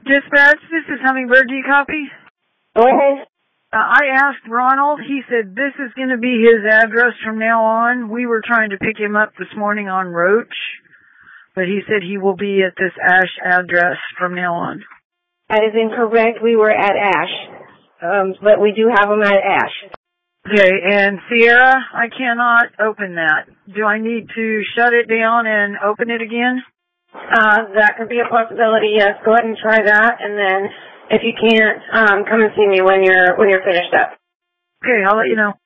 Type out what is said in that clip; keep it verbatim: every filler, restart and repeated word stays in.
Dispatch, this is Hummingbird. Do you copy? Go ahead. Uh, I asked Ronald. He said this is going to be his address from now on. We were trying to pick him up this morning on Roach, but he said he will be at this Ash address from now on. That is incorrect. We were at Ash, um, but we do have him at Ash. Okay, and Sierra, I cannot open that. Do I need to shut it down and open it again? Uh, that could be a possibility, yes. Go ahead and try that, and then if you can't, um, come and see me when you're when you're finished up. Okay, I'll let you know.